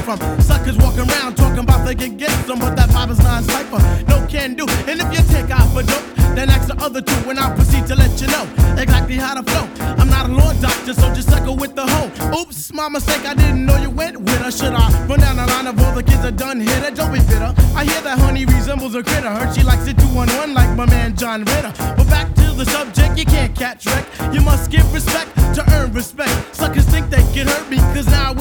from. Suckers walking around talking about they can get some, but that vibe is non-cypher. No can do. And if you take out for dope, then ask the other two, and I'll proceed to let you know exactly how to flow. I'm not a law doctor, so just suckle with the hoe. Oops, my mistake, I didn't know you went with her. Should I run down the line of all the kids that done hit her? Don't be bitter. I hear that honey resembles a critter. Heard she likes it 2-on-1 like my man John Ritter. But back to the subject, you can't catch wreck. You must give respect to earn respect. Suckers think they can hurt me, cause now